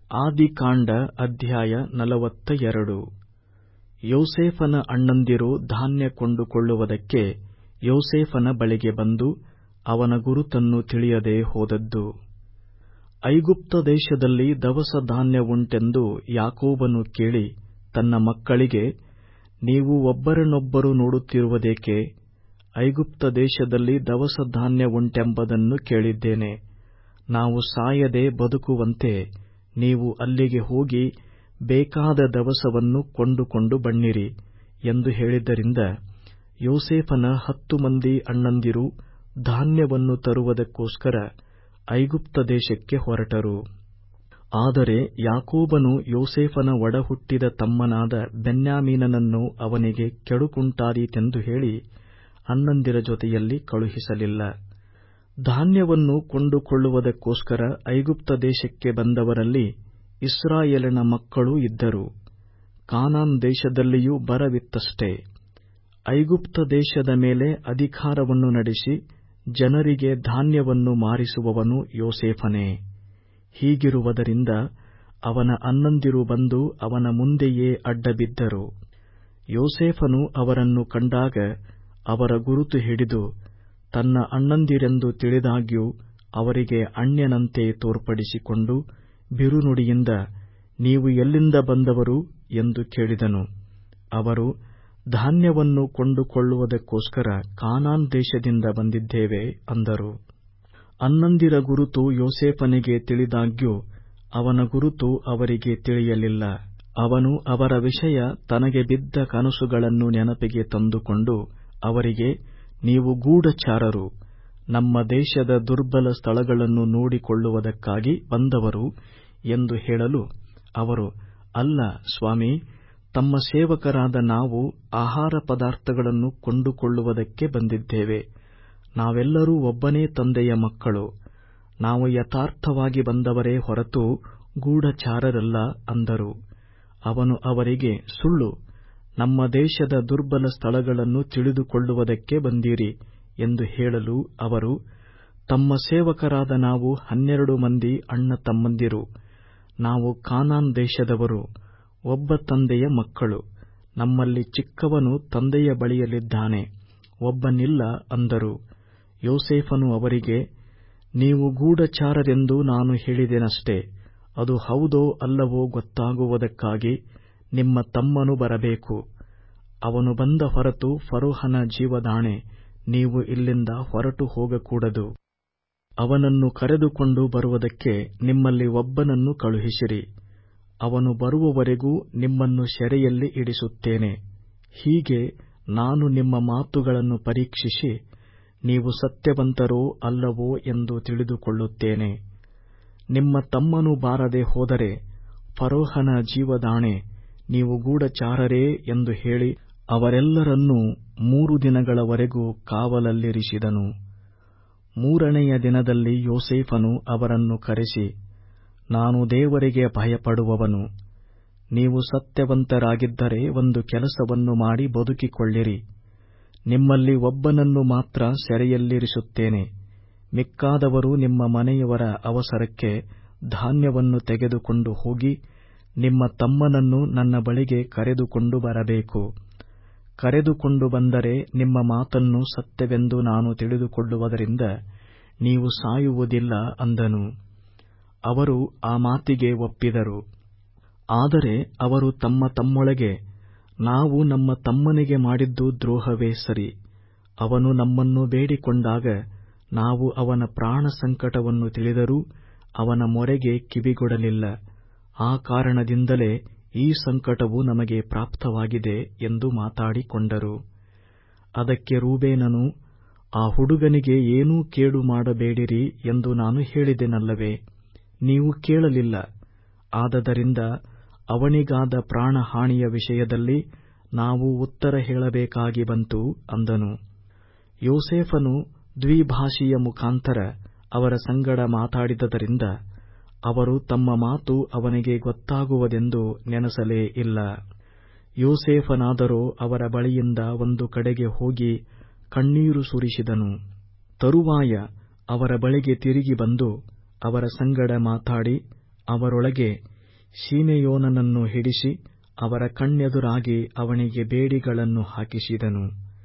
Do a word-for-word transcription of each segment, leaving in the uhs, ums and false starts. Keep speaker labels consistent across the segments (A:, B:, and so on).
A: ಆದಿಕಾಂಡ ಅಧ್ಯಾಯ ನಲವತ್ತ ಎರಡು. ಯೋಸೇಫನ ಅಣ್ಣಂದಿರು ಧಾನ್ಯ ಕೊಂಡುಕೊಳ್ಳುವುದಕ್ಕೆ ಯೋಸೇಫನ ಬಳಿಗೆ ಬಂದು ಅವನ ಗುರುತನ್ನು ತಿಳಿಯದೆ ಹೋದದ್ದು. ಐಗುಪ್ತ ದೇಶದಲ್ಲಿ ದವಸ ಧಾನ್ಯವುಂಟೆಂದು ಯಾಕೋಬನು ಕೇಳಿ ತನ್ನ ಮಕ್ಕಳಿಗೆ, ನೀವು ಒಬ್ಬರನ್ನೊಬ್ಬರು ನೋಡುತ್ತಿರುವುದೇಕೆ? ಐಗುಪ್ತ ದೇಶದಲ್ಲಿ ದವಸ ಧಾನ್ಯವುಂಟೆಂಬುದನ್ನು ಕೇಳಿದ್ದೇನೆ. ನಾವು ಸಾಯದೆ ಬದುಕುವಂತೆ ನೀವು ಅಲ್ಲಿಗೆ ಹೋಗಿ ಬೇಕಾದ ದವಸವನ್ನು ಕೊಂಡುಕೊಂಡು ಬನ್ನಿರಿ ಎಂದು ಹೇಳಿದ್ದರಿಂದ ಯೋಸೇಫನ ಹತ್ತು ಮಂದಿ ಅಣ್ಣಂದಿರು ಧಾನ್ಯವನ್ನು ತರುವುದಕ್ಕೋಸ್ಕರ ಐಗುಪ್ತ ದೇಶಕ್ಕೆ ಹೊರಟರು. ಆದರೆ ಯಾಕೋಬನು ಯೋಸೇಫನ ಒಡಹುಟ್ಟಿದ ತಮ್ಮನಾದ ಬೆನ್ಯಾಮೀನನನ್ನು ಅವನಿಗೆ ಕೆಡುಕುಂಟಾದೀತೆಂದು ಹೇಳಿ ಅಣ್ಣಂದಿರ ಜೊತೆಯಲ್ಲಿ ಕಳುಹಿಸಲಿಲ್ಲ. ಧಾನ್ಯವನ್ನು ಕೊಂಡುಕೊಳ್ಳುವುದಕ್ಕೋಸ್ಕರ ಐಗುಪ್ತ ದೇಶಕ್ಕೆ ಬಂದವರಲ್ಲಿ ಇಸ್ರಾಯೇಲನ ಮಕ್ಕಳೂ ಇದ್ದರು. ಕಾನಾನ್ ದೇಶದಲ್ಲಿಯೂ ಬರವಿತ್ತಷ್ಟೇ. ಐಗುಪ್ತ ದೇಶದ ಮೇಲೆ ಅಧಿಕಾರವನ್ನು ನಡೆಸಿ ಜನರಿಗೆ ಧಾನ್ಯವನ್ನು ಮಾರಿಸುವವನು ಯೋಸೇಫನೇ. ಹೀಗಿರುವುದರಿಂದ ಅವನ ಅಣ್ಣಂದಿರು ಬಂದು ಅವನ ಮುಂದೆಯೇ ಅಡ್ಡಬಿದ್ದರು. ಯೋಸೇಫನು ಅವರನ್ನು ಕಂಡಾಗ ಅವರ ಗುರುತು ಹಿಡಿದು ತನ್ನ ಅಣ್ಣಂದಿರೆಂದು ತಿಳಿದಾಗ್ಯೂ ಅವರಿಗೆ ಅನ್ಯನಂತೆ ತೋರ್ಪಡಿಸಿಕೊಂಡು ಬಿರುನುಡಿಯಿಂದ, ನೀವು ಎಲ್ಲಿಂದ ಬಂದವರು ಎಂದು ಕೇಳಿದನು. ಅವರು, ಧಾನ್ಯವನ್ನು ಕೊಂಡುಕೊಳ್ಳುವುದಕ್ಕೋಸ್ಕರ ಕಾನಾನ್ ದೇಶದಿಂದ ಬಂದಿದ್ದೇವೆ ಅಂದರು. ಅಣ್ಣಂದಿರ ಗುರುತು ಯೋಸೇಫನಿಗೆ ತಿಳಿದಾಗ್ಯೂ ಅವನ ಗುರುತು ಅವರಿಗೆ ತಿಳಿಯಲಿಲ್ಲ. ಅವನು ಅವರ ವಿಷಯ ತನಗೆ ಬಿದ್ದ ಕನಸುಗಳನ್ನು ನೆನಪಿಗೆ ತಂದುಕೊಂಡು ಅವರಿಗೆ, ನೀವು ಗೂಢಚಾರರು, ನಮ್ಮ ದೇಶದ ದುರ್ಬಲ ಸ್ಥಳಗಳನ್ನು ನೋಡಿಕೊಳ್ಳುವುದಕ್ಕಾಗಿ ಬಂದವರು ಎಂದು ಹೇಳಲು ಅವರು, ಅಲ್ಲ ಸ್ವಾಮಿ, ತಮ್ಮ ಸೇವಕರಾದ ನಾವು ಆಹಾರ ಪದಾರ್ಥಗಳನ್ನು ಕೊಂಡುಕೊಳ್ಳುವುದಕ್ಕೆ ಬಂದಿದ್ದೇವೆ. ನಾವೆಲ್ಲರೂ ಒಬ್ಬನೇ ತಂದೆಯ ಮಕ್ಕಳು. ನಾವು ಯಥಾರ್ಥವಾಗಿ ಬಂದವರೇ ಹೊರತು ಗೂಢಚಾರರಲ್ಲ ಅಂದರು. ಅವನು ಅವರಿಗೆ, ಸುಳ್ಳು, ನಮ್ಮ ದೇಶದ ದುರ್ಬಲ ಸ್ಥಳಗಳನ್ನು ತಿಳಿದುಕೊಳ್ಳುವುದಕ್ಕೆ ಬಂದಿರಿ ಎಂದು ಹೇಳಲು ಅವರು, ತಮ್ಮ ಸೇವಕರಾದ ನಾವು ಹನ್ನೆರಡು ಮಂದಿ ಅಣ್ಣ ತಮ್ಮಂದಿರು. ನಾವು ಕಾನಾನ್ ದೇಶದವರು, ಒಬ್ಬ ತಂದೆಯ ಮಕ್ಕಳು. ನಮ್ಮಲ್ಲಿ ಚಿಕ್ಕವನು ತಂದೆಯ ಬಳಿಯಲ್ಲಿದ್ದಾನೆ, ಒಬ್ಬನಿಲ್ಲ ಅಂದರು. ಯೋಸೇಫನು ಅವರಿಗೆ, ನೀವು ಗೂಢಚಾರರೆಂದು ನಾನು ಹೇಳಿದೆನಷ್ಟೇ. ಅದು ಹೌದೋ ಅಲ್ಲವೋ ಗೊತ್ತಾಗುವುದಕ್ಕಾಗಿ ನಿಮ್ಮ ತಮ್ಮನು ಬರಬೇಕು. ಅವನು ಬಂದ ಹೊರತು ಫರೋಹನ ಜೀವದಾಣೆ, ನೀವು ಇಲ್ಲಿಂದ ಹೊರಟು ಹೋಗಕೂಡದು. ಅವನನ್ನು ಕರೆದುಕೊಂಡು ಬರುವುದಕ್ಕೆ ನಿಮ್ಮಲ್ಲಿ ಒಬ್ಬನನ್ನು ಕಳುಹಿಸಿರಿ. ಅವನು ಬರುವವರೆಗೂ ನಿಮ್ಮನ್ನು ಸೆರೆಯಲ್ಲಿ ಇಡಿಸುತ್ತೇನೆ. ಹೀಗೆ ನಾನು ನಿಮ್ಮ ಮಾತುಗಳನ್ನು ಪರೀಕ್ಷಿಸಿ ನೀವು ಸತ್ಯವಂತರೋ ಅಲ್ಲವೋ ಎಂದು ತಿಳಿದುಕೊಳ್ಳುತ್ತೇನೆ. ನಿಮ್ಮ ತಮ್ಮನು ಬಾರದೆ ಹೋದರೆ ಫರೋಹನ ಜೀವದಾಣೆ, ನೀವು ಗೂಢಚಾರರೇ ಎಂದು ಹೇಳಿ ಅವರೆಲ್ಲರನ್ನೂ ಮೂರು ದಿನಗಳವರೆಗೂ ಕಾವಲಲ್ಲಿರಿಸಿದನು. ಮೂರನೆಯ ದಿನದಲ್ಲಿ ಯೋಸೇಫನು ಅವರನ್ನು ಕರೆಸಿ, ನಾನು ದೇವರಿಗೆ ಭಯಪಡುವವನು. ನೀವು ಸತ್ಯವಂತರಾಗಿದ್ದರೆ ಒಂದು ಕೆಲಸವನ್ನು ಮಾಡಿ ಬದುಕಿಕೊಳ್ಳಿರಿ. ನಿಮ್ಮಲ್ಲಿ ಒಬ್ಬನನ್ನು ಮಾತ್ರ ಸೆರೆಯಲ್ಲಿರಿಸುತ್ತೇನೆ. ಮಿಕ್ಕಾದವರು ನಿಮ್ಮ ಮನೆಯವರ ಅವಸರಕ್ಕೆ ಧಾನ್ಯವನ್ನು ತೆಗೆದುಕೊಂಡು ಹೋಗಿ ನಿಮ್ಮ ತಮ್ಮನನ್ನು ನನ್ನ ಬಳಿಗೆ ಕರೆದುಕೊಂಡು ಬರಬೇಕು. ಕರೆದುಕೊಂಡು ಬಂದರೆ ನಿಮ್ಮ ಮಾತನ್ನು ಸತ್ಯವೆಂದು ನಾನು ತಿಳಿದುಕೊಳ್ಳುವುದರಿಂದ ನೀವು ಸಾಯುವುದಿಲ್ಲ ಅಂದನು. ಅವರು ಆ ಮಾತಿಗೆ ಒಪ್ಪಿದರು. ಆದರೆ ಅವರು ತಮ್ಮ ತಮ್ಮೊಳಗೆ, ನಾವು ನಮ್ಮ ತಮ್ಮನಿಗೆ ಮಾಡಿದ್ದು ದ್ರೋಹವೇ ಸರಿ. ಅವನು ನಮ್ಮನ್ನು ಬೇಡಿಕೊಂಡಾಗ ನಾವು ಅವನ ಪ್ರಾಣ ಸಂಕಟವನ್ನು ತಿಳಿದರೂ ಅವನ ಮೊರೆಗೆ ಕಿವಿಗೊಡಲಿಲ್ಲ. ಆ ಕಾರಣದಿಂದಲೇ ಈ ಸಂಕಟವು ನಮಗೆ ಪ್ರಾಪ್ತವಾಗಿದೆ ಎಂದು ಮಾತಾಡಿಕೊಂಡರು. ಅದಕ್ಕೆ ರೂಬೇನನು, ಆ ಹುಡುಗನಿಗೆ ಏನೂ ಕೇಡು ಮಾಡಬೇಡಿರಿ ಎಂದು ನಾನು ಹೇಳಿದೆನಲ್ಲವೇ? ನೀವು ಕೇಳಲಿಲ್ಲ. ಆದದರಿಂದ ಅವನಿಗಾದ ಪ್ರಾಣಹಾನಿಯ ವಿಷಯದಲ್ಲಿ ನಾವು ಉತ್ತರ ಹೇಳಬೇಕಾಗಿ ಬಂತು ಅಂದನು. ಯೋಸೇಫನು ದ್ವಿಭಾಷಿಯ ಮುಖಾಂತರ ಅವರ ಸಂಗಡ ಮಾತಾಡಿದ್ದರಿಂದ ಅವರು ತಮ್ಮ ಮಾತು ಅವನಿಗೆ ಗೊತ್ತಾಗುವುದೆಂದು ನೆನಸಲೇ ಇಲ್ಲ. ಯೋಸೇಫನಾದರೋ ಅವರ ಬಳಿಯಿಂದ ಒಂದು ಕಡೆಗೆ ಹೋಗಿ ಕಣ್ಣೀರು ಸುರಿಸಿದನು. ತರುವಾಯ ಅವರ ಬಳಿಗೆ ತಿರುಗಿ ಬಂದು ಅವರ ಸಂಗಡ ಮಾತಾಡಿ ಅವರೊಳಗೆ, ಶಿಮೆಯೋನನನ್ನು ಹಿಡಿಸಿ ಅವರ ಕಣ್ಣೆದುರಾಗಿ ಅವನಿಗೆ ಬೇಡಿಗಳನ್ನು ಹಾಕಿಸಿದನು.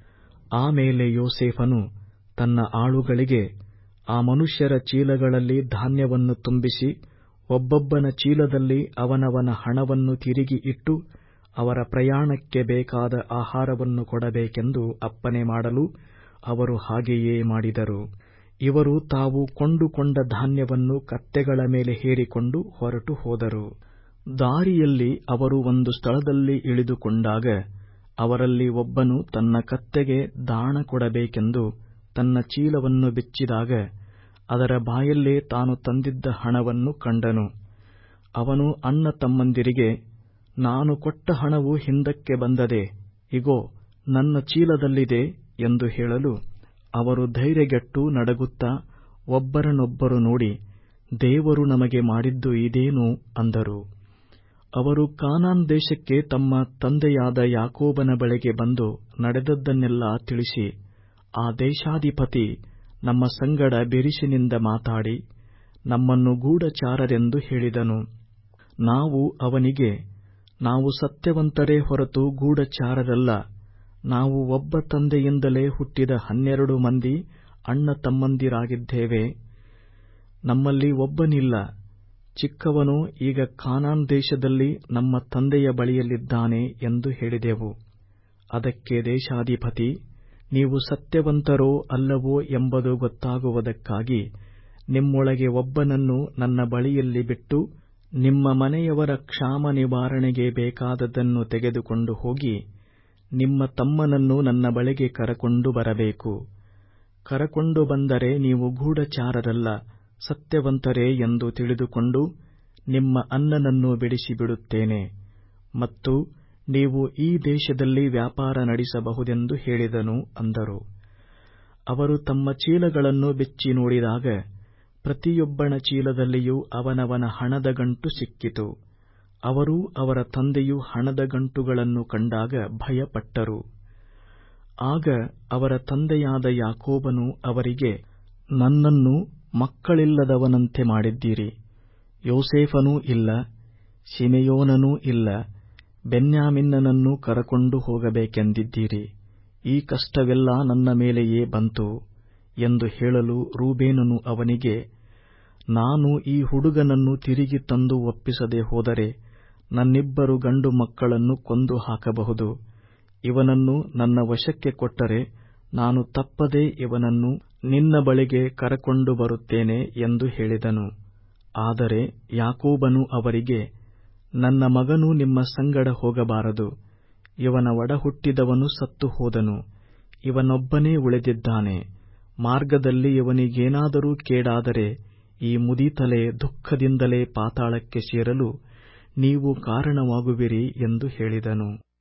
A: ಆಮೇಲೆ ಯೋಸೇಫನು ತನ್ನ ಆಳುಗಳಿಗೆ, ಆ ಮನುಷ್ಯರ ಚೀಲಗಳಲ್ಲಿ ಧಾನ್ಯವನ್ನು ತುಂಬಿಸಿ ಒಬ್ಬೊಬ್ಬನ ಚೀಲದಲ್ಲಿ ಅವನವನ ಹಣವನ್ನು ತಿರುಗಿ ಇಟ್ಟು ಅವರ ಪ್ರಯಾಣಕ್ಕೆ ಬೇಕಾದ ಆಹಾರವನ್ನು ಕೊಡಬೇಕೆಂದು ಅಪ್ಪಣೆ ಮಾಡಲು ಅವರು ಹಾಗೆಯೇ ಮಾಡಿದರು. ಇವರು ತಾವು ಕೊಂಡುಕೊಂಡ ಧಾನ್ಯವನ್ನು ಕತ್ತೆಗಳ ಮೇಲೆ ಹೇರಿಕೊಂಡು ಹೊರಟು ಹೋದರು. ದಾರಿಯಲ್ಲಿ ಅವರು ಒಂದು ಸ್ಥಳದಲ್ಲಿ ಇಳಿದುಕೊಂಡಾಗ ಅವರಲ್ಲಿ ಒಬ್ಬನು ತನ್ನ ಕತ್ತೆಗೆ ದಾಣ ಕೊಡಬೇಕೆಂದು ತನ್ನ ಚೀಲವನ್ನು ಬಿಚ್ಚಿದಾಗ ಅದರ ಬಾಯಲ್ಲೇ ತಾನು ತಂದಿದ್ದ ಹಣವನ್ನು ಕಂಡನು. ಅವನು ಅಣ್ಣ ತಮ್ಮಂದಿರಿಗೆ, ನಾನು ಕೊಟ್ಟ ಹಣವು ಹಿಂದಕ್ಕೆ ಬಂದದೆ, ಇಗೋ ನನ್ನ ಚೀಲದಲ್ಲಿದೆ ಎಂದು ಹೇಳಲು ಅವರು ಧೈರ್ಯಗೆಟ್ಟು ನಡುಗುತ್ತಾ ಒಬ್ಬರನ್ನೊಬ್ಬರು ನೋಡಿ, ದೇವರು ನಮಗೆ ಮಾಡಿದ್ದು ಇದೇನು ಅಂದರು. ಅವರು ಕಾನಾನ್ ದೇಶಕ್ಕೆ ತಮ್ಮ ತಂದೆಯಾದ ಯಾಕೋಬನ ಬಳಿಗೆ ಬಂದು ನಡೆದದ್ದನ್ನೆಲ್ಲ ತಿಳಿಸಿ, ಆ ದೇಶಾಧಿಪತಿ ನಮ್ಮ ಸಂಗಡ ಬಿರುಸಿನಿಂದ ಮಾತಾಡಿ ನಮ್ಮನ್ನು ಗೂಢಚಾರರೆಂದು ಹೇಳಿದನು. ನಾವು ಅವನಿಗೆ, ನಾವು ಸತ್ಯವಂತರೇ ಹೊರತು ಗೂಢಚಾರರಲ್ಲ, ನಾವು ಒಬ್ಬ ತಂದೆಯಿಂದಲೇ ಹುಟ್ಟಿದ ಹನ್ನೆರಡು ಮಂದಿ ಅಣ್ಣ ತಮ್ಮಂದಿರಾಗಿದ್ದೇವೆ, ನಮ್ಮಲ್ಲಿ ಒಬ್ಬನಿಲ್ಲ, ಚಿಕ್ಕವನು ಈಗ ಕಾನಾನ್ ದೇಶದಲ್ಲಿ ನಮ್ಮ ತಂದೆಯ ಬಳಿಯಲ್ಲಿದ್ದಾನೆ ಎಂದು ಹೇಳಿದೆವು. ಅದಕ್ಕೆ ದೇಶಾಧಿಪತಿ, ನೀವು ಸತ್ಯವಂತರೋ ಅಲ್ಲವೋ ಎಂಬುದು ಗೊತ್ತಾಗುವುದಕ್ಕಾಗಿ ನಿಮ್ಮೊಳಗೆ ಒಬ್ಬನನ್ನು ನನ್ನ ಬಳಿಯಲ್ಲಿ ಬಿಟ್ಟು ನಿಮ್ಮ ಮನೆಯವರ ಕ್ಷಾಮ ನಿವಾರಣೆಗೆ ಬೇಕಾದದ್ದನ್ನು ತೆಗೆದುಕೊಂಡು ಹೋಗಿ ನಿಮ್ಮ ತಮ್ಮನನ್ನು ನನ್ನ ಬಳಿಗೆ ಕರಕೊಂಡು ಬರಬೇಕು. ಕರಕೊಂಡು ಬಂದರೆ ನೀವು ಗೂಢಚಾರರಲ್ಲ, ಸತ್ಯವಂತರೇ ಎಂದು ತಿಳಿದುಕೊಂಡು ನಿಮ್ಮ ಅಣ್ಣನನ್ನು ಬಿಡಿಸಿಬಿಡುತ್ತೇನೆ ಮತ್ತು ನೀವು ಈ ದೇಶದಲ್ಲಿ ವ್ಯಾಪಾರ ನಡೆಸಬಹುದೆಂದು ಹೇಳಿದನು ಅಂದರು. ಅವರು ತಮ್ಮ ಚೀಲಗಳನ್ನು ಬಿಚ್ಚಿ ನೋಡಿದಾಗ ಪ್ರತಿಯೊಬ್ಬನ ಚೀಲದಲ್ಲಿಯೂ ಅವನವನ ಹಣದ ಗಂಟು ಸಿಕ್ಕಿತು. ಅವರೂ ಅವರ ತಂದೆಯೂ ಹಣದ ಗಂಟುಗಳನ್ನು ಕಂಡಾಗ ಭಯಪಟ್ಟರು. ಆಗ ಅವರ ತಂದೆಯಾದ ಯಾಕೋಬನು ಅವರಿಗೆ, ನನ್ನನ್ನು ಮಕ್ಕಳಿಲ್ಲದವನಂತೆ ಮಾಡಿದ್ದೀರಿ. ಯೋಸೇಫನೂ ಇಲ್ಲ, ಶಿಮೆಯೋನನೂ ಇಲ್ಲ, ಬೆನ್ಯಾಮಿನನನ್ನು ಕರಕೊಂಡು ಹೋಗಬೇಕೆಂದಿದ್ದೀರಿ. ಈ ಕಷ್ಟವೆಲ್ಲ ನನ್ನ ಮೇಲೆಯೇ ಬಂತು ಎಂದು ಹೇಳಲು ರೂಬೇನನು ಅವನಿಗೆ, ನಾನು ಈ ಹುಡುಗನನ್ನು ತಿರುಗಿ ತಂದು ಒಪ್ಪಿಸದೆ ಹೋದರೆ ನನ್ನಿಬ್ಬರು ಗಂಡು ಮಕ್ಕಳನ್ನು ಕೊಂದು ಹಾಕಬಹುದು. ಇವನನ್ನು ನನ್ನ ವಶಕ್ಕೆ ಕೊಟ್ಟರೆ ನಾನು ತಪ್ಪದೆ ಇವನನ್ನು ನಿನ್ನ ಬಳಿಗೆ ಕರಕೊಂಡು ಬರುತ್ತೇನೆ ಎಂದು ಹೇಳಿದನು. ಆದರೆ ಯಾಕೋಬನು ಅವರಿಗೆ, ನನ್ನ ಮಗನು ನಿಮ್ಮ ಸಂಗಡ ಹೋಗಬಾರದು, ಇವನ ಒಡಹುಟ್ಟಿದವನು ಸತ್ತು ಹೋದನು, ಇವನೊಬ್ಬನೇ ಉಳಿದಿದ್ದಾನೆ. ಮಾರ್ಗದಲ್ಲಿ ಇವನಿಗೇನಾದರೂ ಕೇಡಾದರೆ ಈ ಮುದಿತಲೆ ದುಃಖದಿಂದಲೇ ಪಾತಾಳಕ್ಕೆ ಸೇರಲು ನೀವು ಕಾರಣವಾಗುವಿರಿ ಎಂದು ಹೇಳಿದನು.